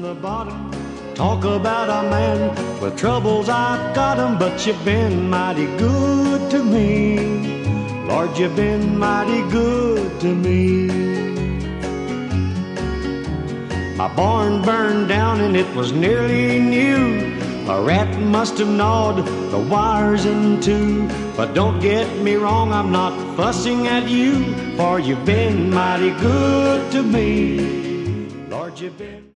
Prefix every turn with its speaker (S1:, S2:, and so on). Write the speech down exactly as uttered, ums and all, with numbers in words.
S1: from the bottom. Talk about a man with troubles, I've got 'em, but you've been mighty good to me. Lord, you've been mighty good to me. My barn burned down and it was nearly new. A rat must have gnawed the wires in two. But don't get me wrong, I'm not fussing at you, for you've been mighty good to me. Lord, you've been